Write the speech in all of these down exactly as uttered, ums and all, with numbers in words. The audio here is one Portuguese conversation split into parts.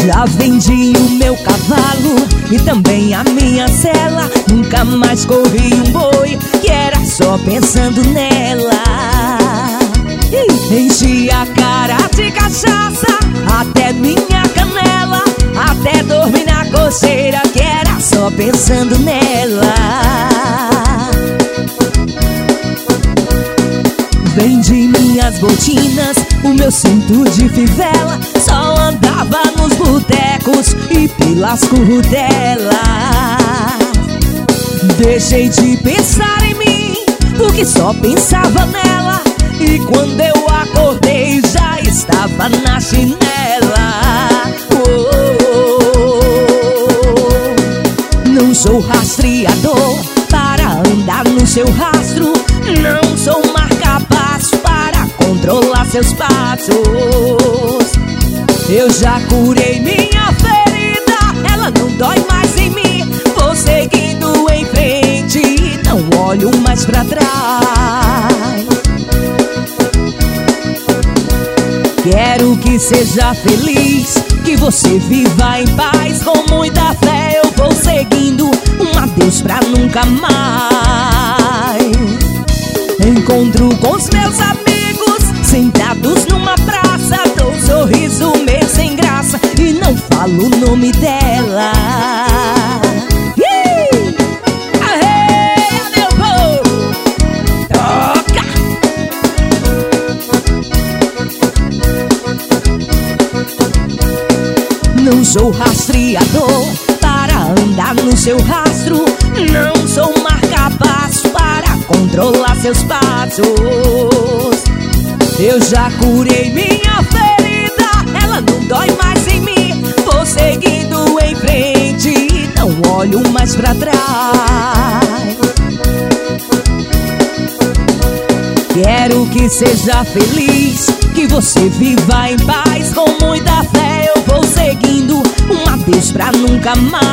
Já vendi o meu cavalo e também a minha cela. Nunca mais corri um boi que era só pensando nela. Enchi a cara de cachaça até minha canela, até dormir na coceira que era só pensando nela. Vendi minhas botinas, o meu cinto de fivela, só andava nos botecos e pelas curtelas. Deixei de pensar em mim, porque só pensava nela. E quando eu acordei já estava na chinela. Oh, oh, oh. Não sou rastreador para andar no seu rastro, não sou marca-passo para controlar seus passos. Eu já curei minha ferida, ela não dói mais em mim. Vou seguindo em frente e não olho mais pra trás. Quero que seja feliz, que você viva em paz. Com muita fé eu vou seguindo um adeus pra nunca mais. Encontro com os meus amigos sentados numa praça, dou um sorriso meio sem graça e não falo o nome dela. Não sou rastreador para andar no seu rastro, não sou marca-passo para controlar seus passos. Eu já curei minha ferida, ela não dói mais em mim. Vou seguindo em frente e não olho mais pra trás. Quero que seja feliz, que você viva em paz. Com muita fé eu vou seguindo um adeus pra nunca mais.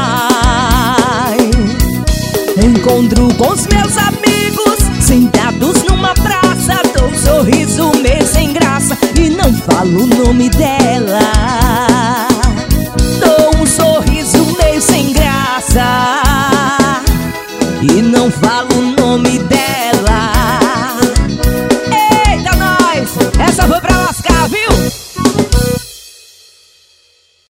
Encontro com os meus amigos sentados numa praça, dou um sorriso meio sem graça e não falo o nome dela.